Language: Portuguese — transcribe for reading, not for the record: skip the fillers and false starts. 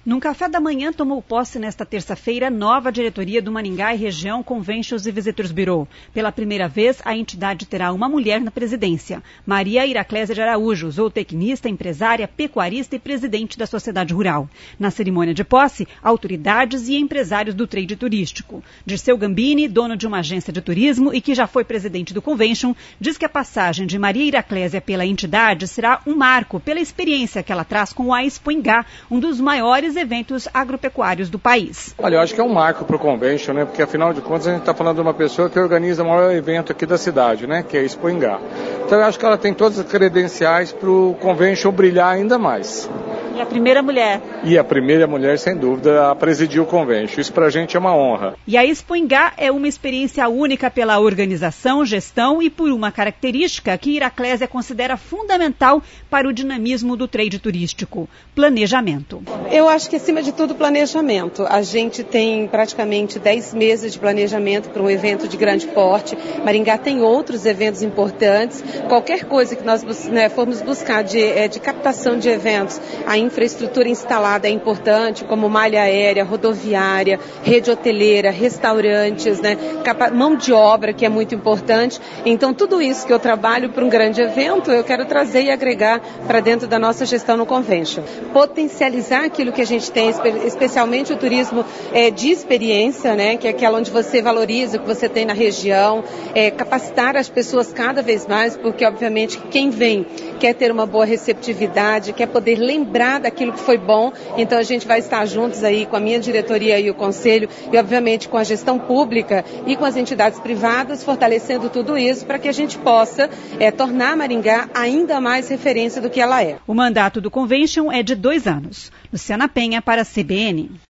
Num café da manhã tomou posse nesta terça-feira nova diretoria do Maringá e Região Conventions e Visitors Bureau. Pela primeira vez, a entidade terá uma mulher na presidência. Maria Iraclésia de Araújo, zootecnista, empresária, pecuarista e presidente da Sociedade Rural. Na cerimônia de posse, autoridades e empresários do trade turístico. Dirceu Gambini, dono de uma agência de turismo e que já foi presidente do Convention, diz que a passagem de Maria Iraclésia pela entidade será um marco pela experiência que ela traz com a Expoingá, um dos maiores eventos agropecuários do país. Olha, eu acho que é um marco para o Convention, né? Porque afinal de contas a gente está falando de uma pessoa que organiza o maior evento aqui da cidade, né? Que é a Expoingá. Então eu acho que ela tem todas as credenciais para o Convention brilhar ainda mais. E a primeira mulher. E a primeira mulher, sem dúvida, a presidir o Convention. Isso para a gente é uma honra. E a Expoingá é uma experiência única pela organização, gestão e por uma característica que Iraclésia considera fundamental para o dinamismo do trade turístico: planejamento. Eu acho que, acima de tudo, planejamento. A gente tem praticamente 10 meses de planejamento para um evento de grande porte. Maringá tem outros eventos importantes. Qualquer coisa que nós formos buscar de captação de eventos, a infraestrutura instalada é importante, como malha aérea, rodoviária, rede hoteleira, restaurantes, mão de obra, que é muito importante. Então, tudo isso que eu trabalho para um grande evento, eu quero trazer e agregar para dentro da nossa gestão no Convention. Potencializar aquilo que a gente tem, especialmente o turismo de experiência, que é aquela onde você valoriza o que você tem na região, capacitar as pessoas cada vez mais, porque, obviamente, quem vem quer ter uma boa receptividade, quer poder lembrar daquilo que foi bom. Então a gente vai estar juntos aí com a minha diretoria e o conselho e, obviamente, com a gestão pública e com as entidades privadas, fortalecendo tudo isso para que a gente possa tornar Maringá ainda mais referência do que ela é. O mandato do Convention é de 2 anos. Luciana Penha para a CBN.